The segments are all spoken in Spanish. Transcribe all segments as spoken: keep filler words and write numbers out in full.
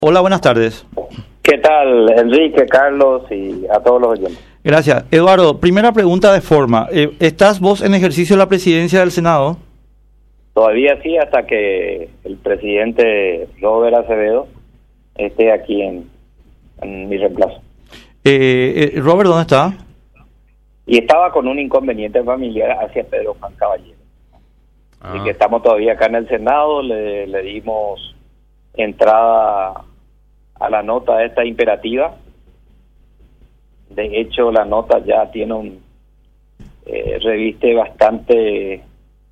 Hola, buenas tardes. ¿Qué tal, Enrique, Carlos y a todos los oyentes? Gracias. Eduardo, primera pregunta de forma. Eh, ¿Estás vos en ejercicio de la presidencia del Senado? Todavía sí, hasta que el presidente Robert Acevedo esté aquí en, en mi reemplazo. Eh, eh, Robert, ¿dónde está? Y estaba con un inconveniente familiar hacia Pedro Juan Caballero. Ah. Así que estamos todavía acá en el Senado, le, le dimos entrada a la nota esta imperativa. De hecho, la nota ya tiene un eh, reviste bastante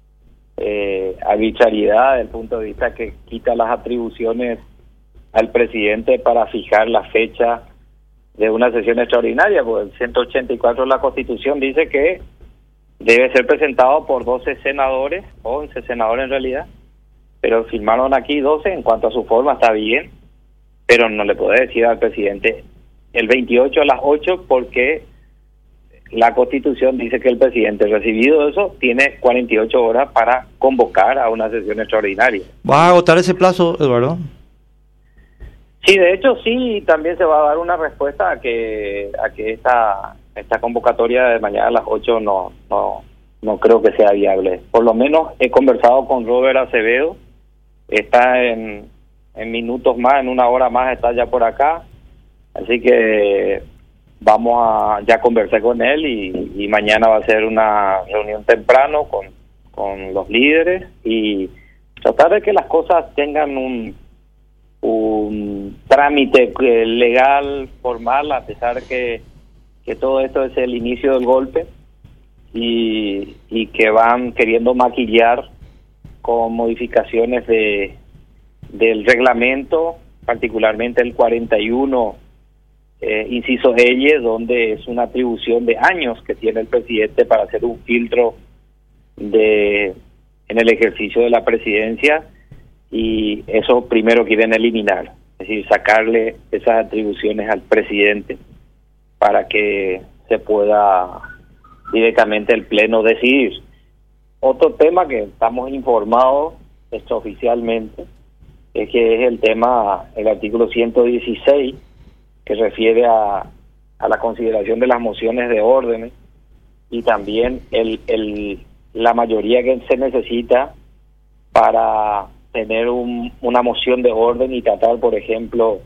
eh, arbitrariedad desde el punto de vista que quita las atribuciones al presidente para fijar la fecha de una sesión extraordinaria, porque el ciento ochenta y cuatro de la Constitución dice que debe ser presentado por doce senadores, once senadores en realidad, pero firmaron aquí doce. En cuanto a su forma está bien, pero no le puede decir al presidente el veintiocho a las ocho porque la Constitución dice que el presidente, recibido eso, tiene cuarenta y ocho horas para convocar a una sesión extraordinaria. ¿Vas a agotar ese plazo, Eduardo? Sí, de hecho sí, también se va a dar una respuesta a que a que esta esta convocatoria de mañana a las ocho no no no creo que sea viable. Por lo menos he conversado con Robert Acevedo, está en en minutos más, en una hora más está ya por acá, así que vamos a ya conversar con él y, y mañana va a ser una reunión temprano con, con los líderes y tratar de que las cosas tengan un un trámite legal, formal, a pesar que, que todo esto es el inicio del golpe y, y que van queriendo maquillar con modificaciones de del reglamento, particularmente el cuarenta y uno, eh, inciso L, donde es una atribución de años que tiene el presidente para hacer un filtro de en el ejercicio de la presidencia, y eso primero quieren eliminar, es decir, sacarle esas atribuciones al presidente para que se pueda directamente el Pleno decidir. Otro tema que estamos informados extraoficialmente es que es el tema, el artículo ciento dieciséis, que refiere a, a la consideración de las mociones de órdenes y también el, el la mayoría que se necesita para tener un, una moción de orden y tratar, por ejemplo,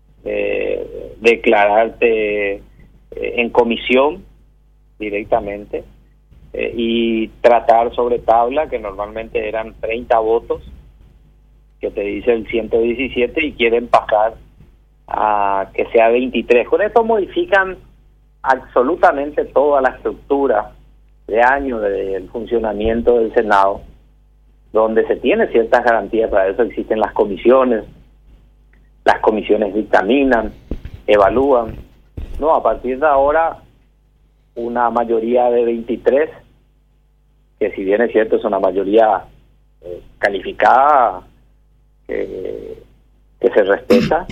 eh, declararte eh, en comisión directamente eh, y tratar sobre tabla, que normalmente eran treinta votos, que te dice el ciento diecisiete, y quieren pasar a que sea veintitrés. Con esto modifican absolutamente toda la estructura de años del funcionamiento del Senado, donde se tiene ciertas garantías. Para eso existen las comisiones, las comisiones dictaminan, evalúan. No, a partir de ahora, una mayoría de veintitrés, que si bien es cierto es una mayoría eh, calificada, que, que se respeta,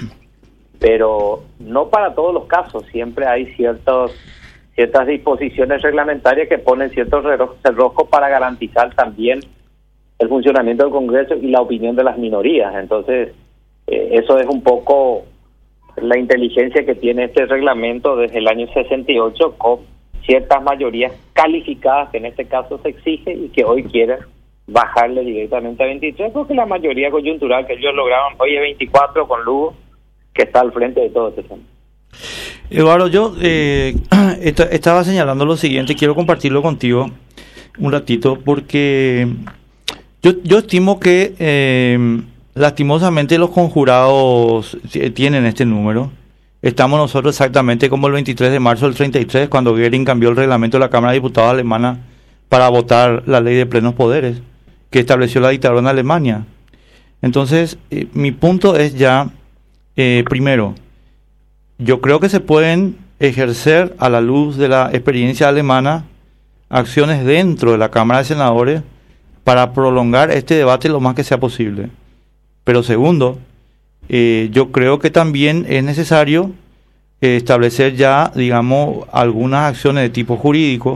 pero no para todos los casos. Siempre hay ciertos ciertas disposiciones reglamentarias que ponen ciertos cerrojos para garantizar también el funcionamiento del Congreso y la opinión de las minorías. Entonces, eh, eso es un poco la inteligencia que tiene este reglamento desde el año sesenta y ocho, con ciertas mayorías calificadas que en este caso se exige y que hoy quieren bajarle directamente a veintitrés, porque la mayoría coyuntural que ellos lograron hoy es veinticuatro, con Lugo, que está al frente de todo este tema. Eduardo, yo eh, est- estaba señalando lo siguiente, quiero compartirlo contigo un ratito, porque yo, yo estimo que eh, lastimosamente los conjurados tienen este número. Estamos nosotros exactamente como el veintitrés de marzo del treinta y tres, cuando Goering cambió el reglamento de la Cámara de Diputados alemana para votar la ley de plenos poderes que estableció la dictadura en Alemania. Entonces, eh, mi punto es ya, eh, primero, yo creo que se pueden ejercer, a la luz de la experiencia alemana, acciones dentro de la Cámara de Senadores para prolongar este debate lo más que sea posible. Pero segundo, eh, yo creo que también es necesario eh, establecer ya, digamos, algunas acciones de tipo jurídico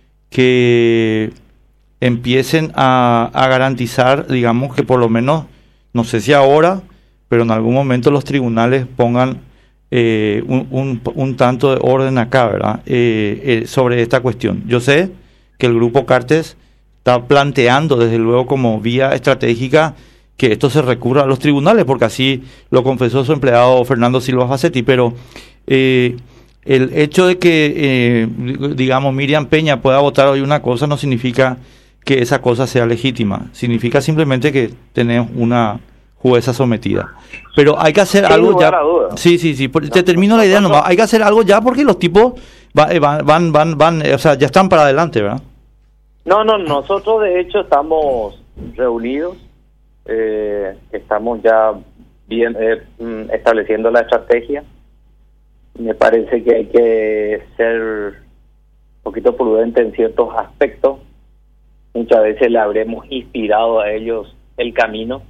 que empiecen a, a garantizar, digamos, que por lo menos, no sé si ahora, pero en algún momento los tribunales pongan eh, un, un, un tanto de orden acá, ¿verdad? Eh, eh, sobre esta cuestión. Yo sé que el Grupo Cartes está planteando, desde luego, como vía estratégica, que esto se recurra a los tribunales, porque así lo confesó su empleado Fernando Silva Facetti, pero eh, el hecho de que, eh, digamos, Miriam Peña pueda votar hoy una cosa no significa que esa cosa sea legítima, significa simplemente que tenemos una jueza sometida. Pero hay que hacer Sin algo lugar ya. a duda. Sí, sí, sí, por, te termino la idea nomás. Hay que hacer algo ya porque los tipos va, van, van, van, van, o sea, ya están para adelante, ¿verdad? No, no, nosotros de hecho estamos reunidos, eh, estamos ya bien eh, estableciendo la estrategia. Me parece que hay que ser un poquito prudente en ciertos aspectos. Muchas veces le habremos inspirado a ellos el camino,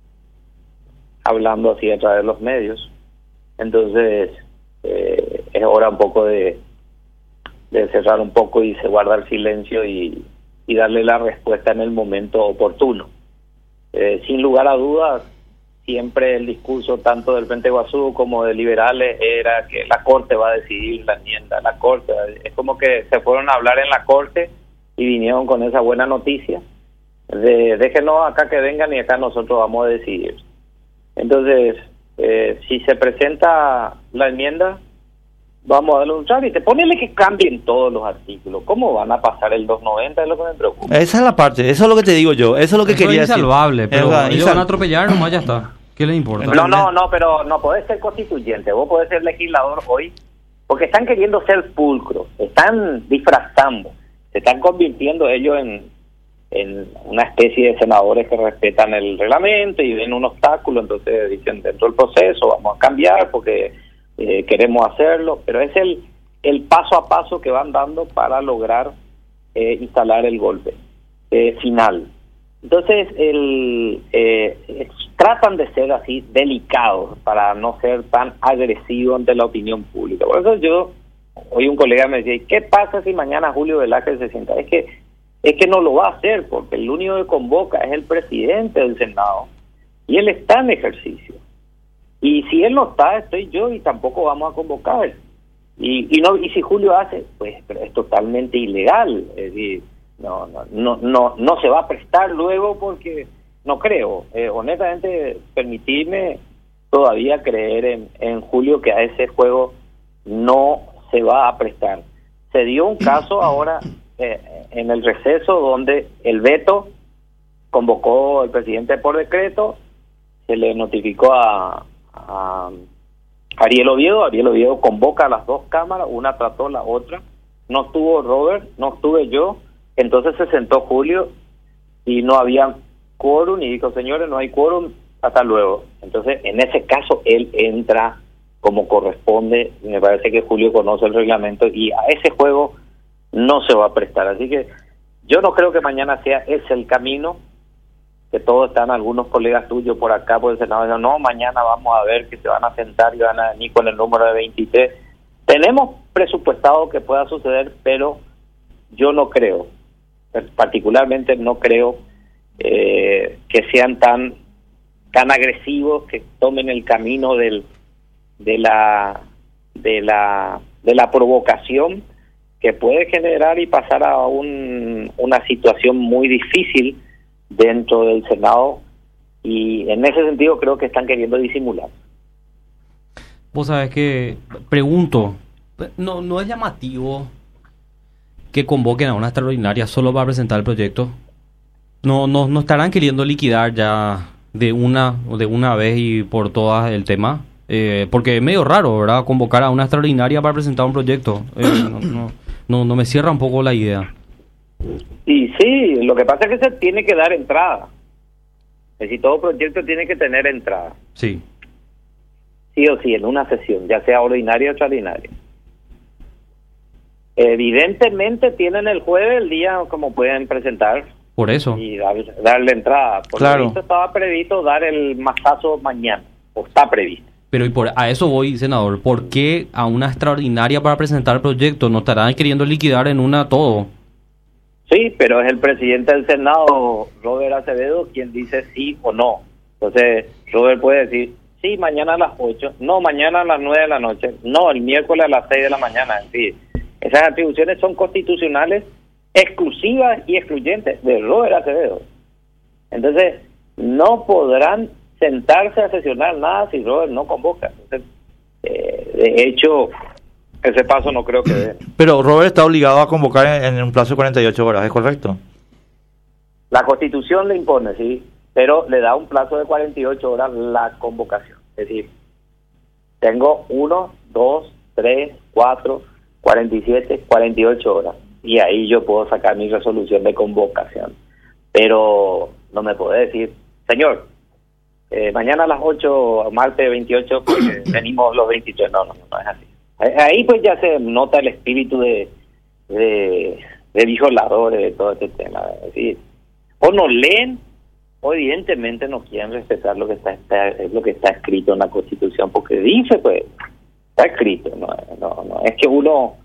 hablando así a través de los medios. Entonces, eh, es hora un poco de, de cerrar un poco y se guardar silencio y, y darle la respuesta en el momento oportuno. Eh, sin lugar a dudas, siempre el discurso tanto del Frente Guazú como de liberales era que la Corte va a decidir la enmienda, la Corte. Es como que se fueron a hablar en la Corte y vinieron con esa buena noticia de déjenos acá que vengan y acá nosotros vamos a decidir. Entonces, eh, si se presenta la enmienda, vamos a darle un trámite. Ponele que cambien todos los artículos. ¿Cómo van a pasar el doscientos noventa? Es lo que me preocupa. Esa es la parte, eso es lo que te digo yo, eso es lo que eso quería es decir. insalvable, pero Es ellos van a atropellar, nomás ya está. ¿Qué les importa? No, no, no, pero no podés ser constituyente, vos podés ser legislador hoy, porque están queriendo ser pulcros, están disfrazando, se están convirtiendo ellos en, en una especie de senadores que respetan el reglamento y ven un obstáculo, entonces dicen dentro del proceso vamos a cambiar porque eh, queremos hacerlo, pero es el, el paso a paso que van dando para lograr eh, instalar el golpe eh, final. Entonces, el, eh, tratan de ser así delicados para no ser tan agresivos ante la opinión pública. Por eso yo, hoy un colega me decía, ¿qué pasa si mañana Julio Velázquez se sienta? Es que, es que no lo va a hacer, porque el único que convoca es el presidente del Senado, y él está en ejercicio. Y si él no está, estoy yo, y tampoco vamos a convocar. Y, y, no, y si Julio hace, pues pero es totalmente ilegal, es decir, No, no, no, no, no se va a prestar luego porque no creo. Eh, honestamente, permitirme todavía creer en, en Julio que a ese juego no se va a prestar. Se dio un caso ahora eh, en el receso donde el veto convocó al presidente por decreto, se le notificó a, a Ariel Oviedo, Ariel Oviedo convoca a las dos cámaras, una trató la otra, no estuvo Robert, no estuve yo. Entonces se sentó Julio y no había quórum y dijo, señores, no hay quórum, hasta luego. Entonces, en ese caso, él entra como corresponde. Me parece que Julio conoce el reglamento y a ese juego no se va a prestar. Así que yo no creo que mañana sea ese el camino, que todos están, algunos colegas tuyos por acá, por el Senado, dicen, no, mañana vamos a ver que se van a sentar y van a venir con el número de veintitrés. Tenemos presupuestado que pueda suceder, pero yo no creo. Particularmente no creo eh, que sean tan tan agresivos, que tomen el camino del de la de la de la provocación, que puede generar y pasar a un, una situación muy difícil dentro del Senado, y en ese sentido creo que están queriendo disimular. Vos sabés que pregunto, no no es llamativo que convoquen a una extraordinaria solo para presentar el proyecto. No, no, no estarán queriendo liquidar ya de una de una vez y por todas el tema, eh, porque es medio raro, ¿verdad? Convocar a una extraordinaria para presentar un proyecto. Eh, no, no, no, no me cierra un poco la idea. Y sí, lo que pasa es que se tiene que dar entrada. Es decir, todo proyecto tiene que tener entrada. Sí. Sí o sí, en una sesión, ya sea ordinaria o extraordinaria. Evidentemente tienen el jueves el día como pueden presentar. Por eso. Y dar, darle entrada. Por claro. lo visto estaba previsto dar el mazazo mañana, o está previsto. Pero y por a eso voy, senador. ¿Por qué a una extraordinaria para presentar el proyecto? ¿No estarán queriendo liquidar en una todo? Sí, pero es el presidente del Senado, Robert Acevedo, quien dice sí o no. Entonces, Robert puede decir sí, mañana a las ocho, no, mañana a las nueve de la noche, no, el miércoles a las seis de la mañana, en fin. Esas atribuciones son constitucionales exclusivas y excluyentes de Robert Acevedo. Entonces, no podrán sentarse a sesionar nada si Robert no convoca. Entonces, eh, de hecho, ese paso no creo que dé. Pero Robert está obligado a convocar en, en un plazo de cuarenta y ocho horas, ¿es correcto? La Constitución le impone, sí, pero le da un plazo de cuarenta y ocho horas la convocación. Es decir, tengo uno, dos, tres, cuatro, cuarenta y siete, cuarenta y ocho horas. Y ahí yo puedo sacar mi resolución de convocación. Pero no me puede decir, señor, eh, mañana a las ocho, martes veintiocho, pues, venimos los veintitrés. No, no, no es así. Ahí pues ya se nota el espíritu de, de, de violadores de todo este tema. Es decir, o no leen, o evidentemente no quieren respetar lo que está, está es lo que está escrito en la Constitución, porque dice, pues, está escrito, no, no, no es que uno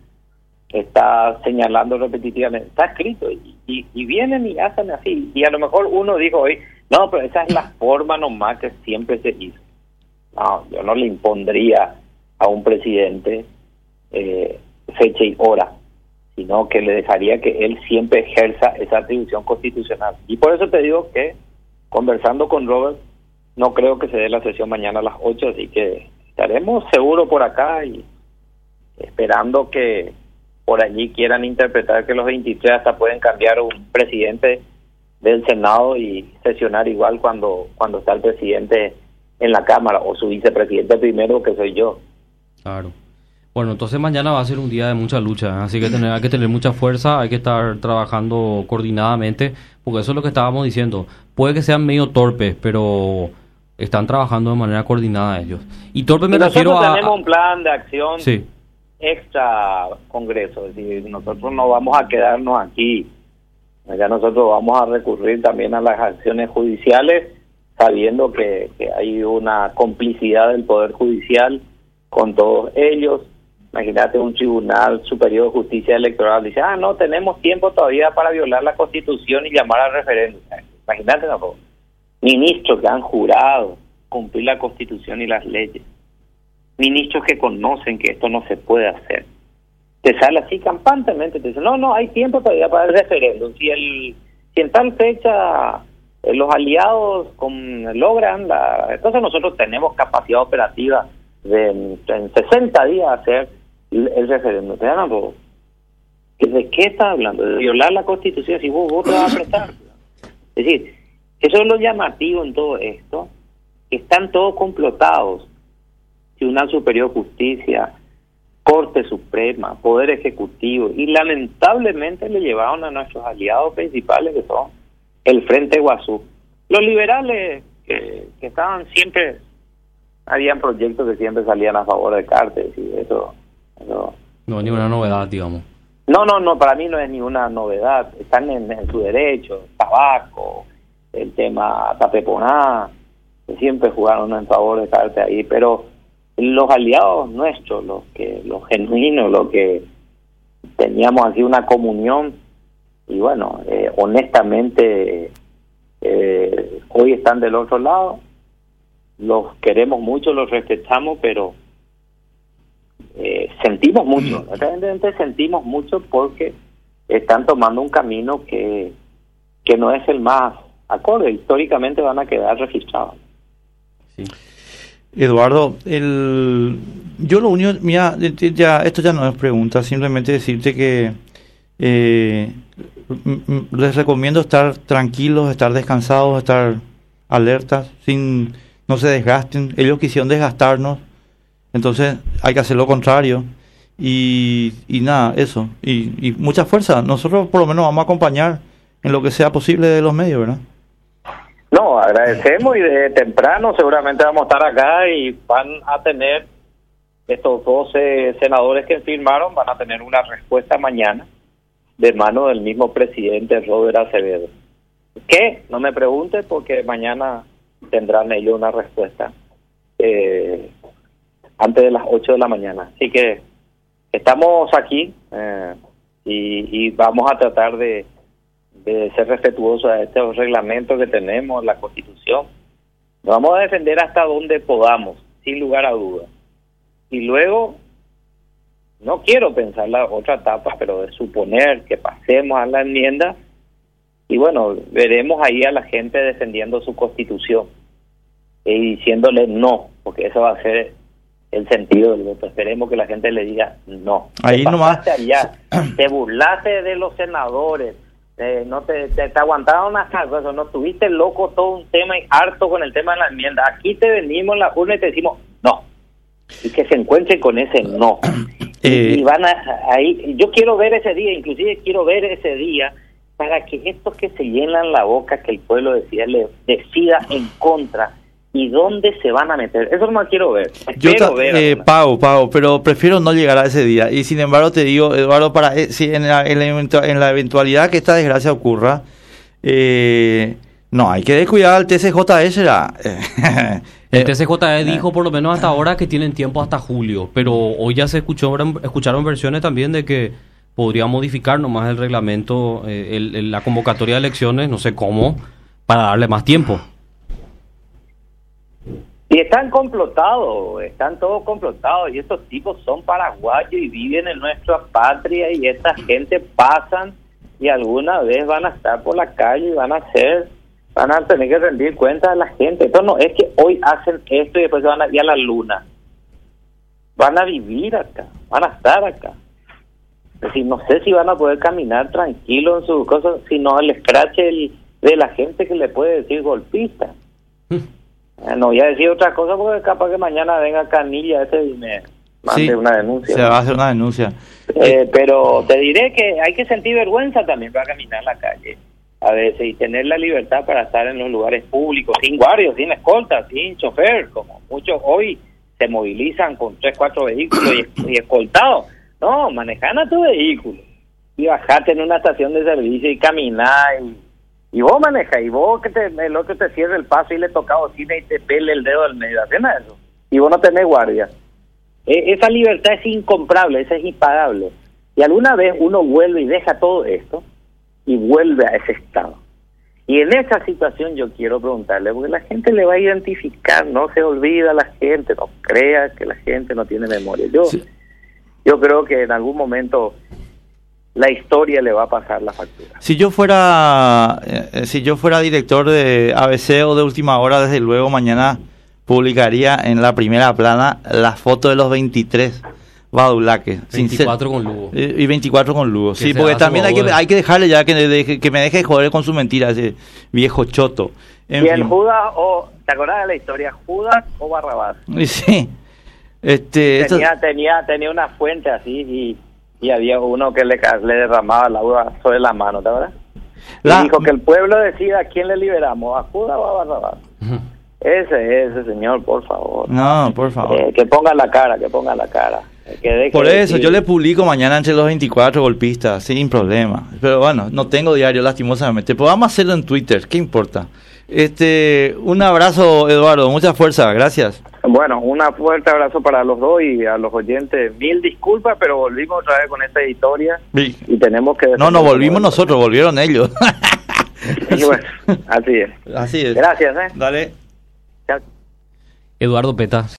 está señalando repetitivamente, está escrito, y, y, y vienen y hacen así, y a lo mejor uno dijo hoy, no, pero esa es la forma nomás que siempre se hizo. No, yo no le impondría a un presidente eh, fecha y hora, sino que le dejaría que él siempre ejerza esa atribución constitucional. Y por eso te digo que, conversando con Robert, no creo que se dé la sesión mañana a las ocho, así que estaremos seguros por acá y esperando que por allí quieran interpretar que los veintitrés hasta pueden cambiar un presidente del Senado y sesionar igual cuando cuando está el presidente en la Cámara, o su vicepresidente primero, que soy yo. Claro. Bueno, entonces mañana va a ser un día de mucha lucha, así que tener, hay que tener mucha fuerza, hay que estar trabajando coordinadamente, porque eso es lo que estábamos diciendo. Puede que sean medio torpes, pero están trabajando de manera coordinada ellos. Y torpe me y refiero a... Nosotros tenemos un plan de acción sí. extra Congreso, es decir, nosotros no vamos a quedarnos aquí. Ya nosotros vamos a recurrir también a las acciones judiciales, sabiendo que, que hay una complicidad del Poder Judicial con todos ellos. Imagínate un Tribunal Superior de Justicia Electoral dice, ah, no, tenemos tiempo todavía para violar la Constitución y llamar al referéndum. Imagínate, no, ministros que han jurado cumplir la Constitución y las leyes, ministros que conocen que esto no se puede hacer, te sale así campantemente, te dice, no, no, hay tiempo todavía para el referéndum. Si, el, si en tal fecha eh, los aliados con, logran, la, entonces nosotros tenemos capacidad operativa de en, en sesenta días hacer el, el referéndum. ¿De qué estás hablando? De violar la Constitución, si vos, vos te vas a prestar. Es decir, eso es lo llamativo en todo esto, que están todos complotados. Tribunal Superior de Justicia, Corte Suprema, Poder Ejecutivo, y lamentablemente le llevaron a nuestros aliados principales, que son el Frente Guazú. Los liberales, que, que estaban siempre, habían proyectos que siempre salían a favor de Cartes, y eso, eso... No, ni una novedad, digamos. No, no, no, para mí no es ninguna novedad. Están en, en su derecho, tabaco, el tema Tapeponá, que siempre jugaron en favor de Cartes ahí, pero los aliados nuestros, los que los genuinos, los que teníamos así una comunión, y bueno, eh, honestamente eh, hoy están del otro lado, los queremos mucho, los respetamos, pero eh, sentimos mucho, realmente sentimos mucho porque están tomando un camino que, que no es el más acorde, históricamente van a quedar registrados. Sí. Eduardo, el, yo lo único, mira, ya, esto ya no es pregunta, simplemente decirte que eh, les recomiendo estar tranquilos, estar descansados, estar alertas, sin no se desgasten. Ellos quisieron desgastarnos, entonces hay que hacer lo contrario. Y, y nada, eso, y, y mucha fuerza. Nosotros por lo menos vamos a acompañar en lo que sea posible de los medios, ¿verdad? No, agradecemos, y de temprano seguramente vamos a estar acá y van a tener, estos doce senadores que firmaron, van a tener una respuesta mañana de mano del mismo presidente Robert Acevedo. ¿Qué? No me pregunte, porque mañana tendrán ellos una respuesta eh, antes de las ocho de la mañana. Así que estamos aquí eh, y, y vamos a tratar de de ser respetuosos a estos reglamentos que tenemos, la Constitución, Vamos a defender hasta donde podamos, sin lugar a dudas. Y luego, no quiero pensar la otra etapa, pero de suponer que pasemos a la enmienda, y bueno, veremos ahí a la gente defendiendo su constitución y diciéndole no, porque eso va a ser el sentido del voto. Esperemos que la gente le diga no. Ahí te nomás. Allá, te burlaste de los senadores, eh, no te, te, te aguantaron hasta eso, no tuviste loco todo un tema y harto con el tema de la enmienda. Aquí te venimos en la urna y te decimos no. Y que se encuentren con ese no. Eh, y van a, ahí, yo quiero ver ese día, inclusive quiero ver ese día para que estos que se llenan la boca, que el pueblo decida, le, decida en contra. ¿Y dónde se van a meter? Eso no quiero ver. Yo ta- ver eh, Pau, Pau, pero prefiero no llegar a ese día. Y sin embargo te digo, Eduardo, para eh, si en, la, en, la eventu- en la eventualidad que esta desgracia ocurra, eh, no, hay que descuidar al T C J S. La, eh, El T C J E dijo por lo menos hasta ahora que tienen tiempo hasta julio, pero hoy ya se escuchó, escucharon versiones también de que podría modificar nomás el reglamento, eh, el, el, la convocatoria de elecciones, no sé cómo, para darle más tiempo. Y están complotados, están todos complotados, y estos tipos son paraguayos y viven en nuestra patria, y esta gente pasan y alguna vez van a estar por la calle y van a hacer, van a tener que rendir cuentas a la gente. Esto no es que hoy hacen esto y después se van a ir a la luna. Van a vivir acá, van a estar acá. Es decir, no sé si van a poder caminar tranquilos en sus cosas, sino el scratch el, de la gente que le puede decir golpista. No voy a decir otra cosa porque capaz que mañana venga Canilla este y me mande sí, una denuncia. Se va a hacer una denuncia. Eh, pero te diré que hay que sentir vergüenza también para caminar en la calle a veces y tener la libertad para estar en los lugares públicos, sin guardias, sin escolta, sin chofer, como muchos hoy se movilizan con tres, cuatro vehículos y, y escoltados. No, manejando tu vehículo y bajarte en una estación de servicio y caminar y Y vos manejas, y vos que te, el otro te cierre el paso y le toca bocina y te pele el dedo del medio, hacen eso. Y vos no tenés guardia. E- esa libertad es incomparable, esa es impagable. Y alguna vez uno vuelve y deja todo esto y vuelve a ese estado. Y en esa situación yo quiero preguntarle, porque la gente le va a identificar, no se olvida la gente, no crea que la gente no tiene memoria. Yo, sí. yo creo que en algún momento la historia le va a pasar la factura. Si yo fuera eh, si yo fuera director de A B C o de Última Hora, desde luego mañana publicaría en la primera plana la foto de los veintitrés Badulaques. veinticuatro con Lugo. Y veinticuatro con Lugo. Sí, porque también hay que, hay que dejarle ya que, de, que me deje de joder con su mentira, ese viejo choto. En y el fin. Judas, o ¿te acordás de la historia? ¿Judas o Barrabás? Sí. Este, tenía, esto... tenía, tenía una fuente así y... y había uno que le, le derramaba la uva sobre la mano, ¿te acuerdas? La... Y dijo que el pueblo decida a quién le liberamos, a Judas o a Barrabás. Uh-huh. Ese, ese señor, por favor. No, por favor. Eh, que ponga la cara, que ponga la cara. Que deje por eso, decir... yo le publico mañana entre los veinticuatro golpistas, sin problema. Pero bueno, no tengo diario, lastimosamente. Pero vamos a hacerlo en Twitter, ¿qué importa? Este, un abrazo, Eduardo, mucha fuerza, gracias. Bueno, un fuerte abrazo para los dos y a los oyentes. Mil disculpas, pero volvimos otra vez con esta historia sí. y tenemos que... No, no volvimos nosotros, volvieron ellos. Y bueno, así es. Así es. Gracias, ¿eh? Dale. Eduardo Peta.